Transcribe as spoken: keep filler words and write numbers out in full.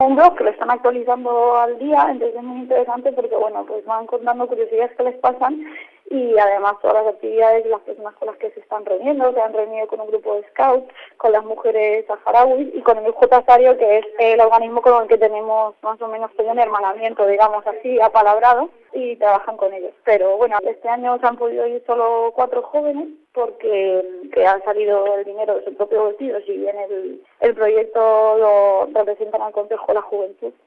Un blog que lo están actualizando al día, entonces es muy interesante porque, bueno, pues van contando curiosidades que les pasan y además todas las actividades de las personas con las que se están reuniendo. Se han reunido con un grupo de scouts, con las mujeres saharauis y con el J. Sario, que es el organismo con el que tenemos más o menos un hermanamiento, digamos así, apalabrado, y trabajan con ellos. Pero bueno, este año se han podido ir solo cuatro jóvenes porque que han salido el dinero de su propio bolsillo, si bien el, el proyecto lo representan al Consejo de la Juventud.